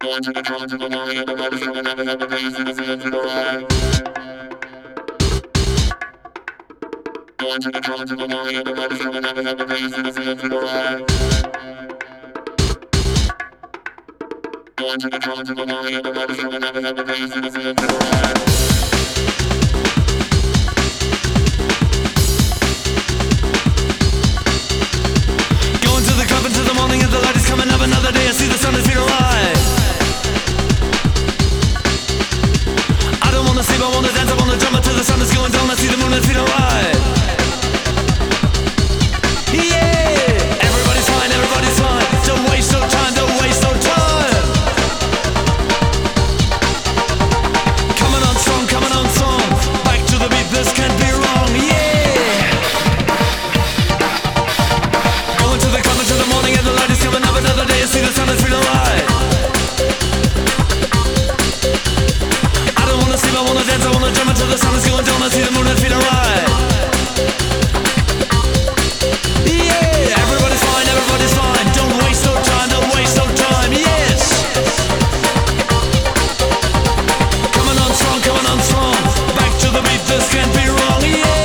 Going to the college of the morning, everybody's coming up and up the bass and the feel to the right. Going to the college of the morning, everybody's coming up and up the bass and the feel to the right. Going to the college of the morning, everybody's coming up and up the bass and the feel to the right. Another day I see the sun is feel alive. I don't wanna sleep, I wanna dance, I wanna jump until the sun is going down. I see the moon and feel alive. Yeah, everybody's fine, everybody's fine. Don't waste no time, don't waste no time. Coming on strong, back to the beat, this can't be wrong. Yeah. Going to the club until the morning and the light is coming up. Another day I see the sun is feeling alive. I don't wanna sleep, I wanna dance, I wanna jump until the sun is going down. I see the moon and feeling alive. Yeah, everybody's fine, everybody's fine. Don't waste no time, don't waste no time. Yes. Coming on strong, back to the beat, this can't be wrong. Yeah.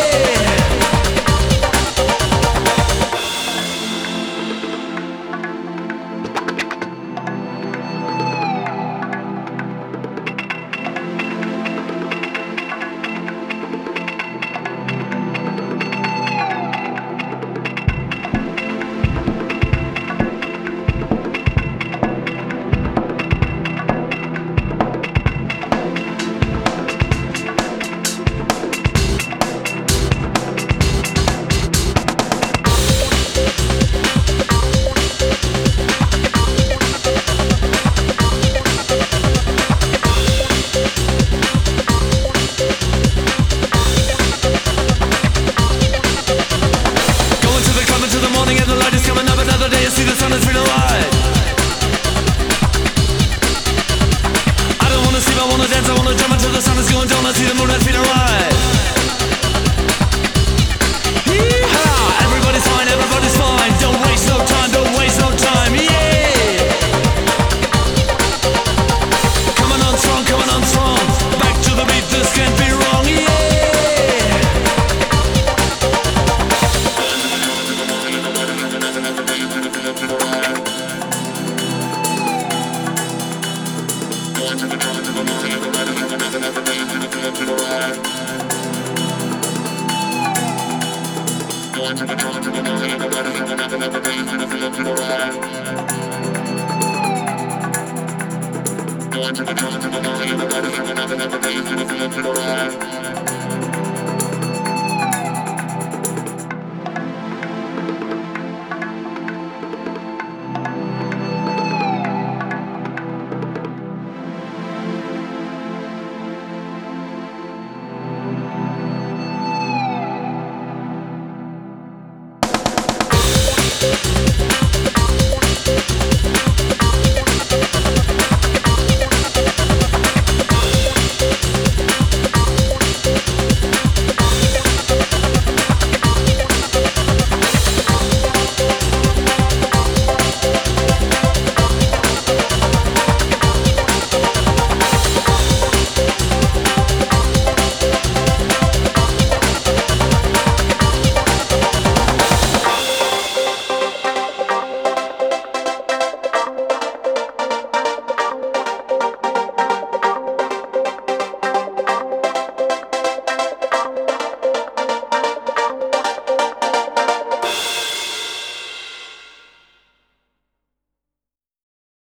See the sun is real alive. I don't wanna sleep, I wanna dance, I wanna jump until the sun is going down. I see the moon and feel alive. Yeehaw! Everybody's fine, everybody's fine. Don't waste no time, don't waste no time. Yeah. Coming on strong, back to the beat, this can't be wrong. Yeah. Going to the college of the morning, everybody's coming up and up the bass and the feel to the right. Going to the college of the morning, everybody's coming up and up the bass and the feel to the right. Going to the college of the morning, everybody's coming up and up the bass and the feel to the right.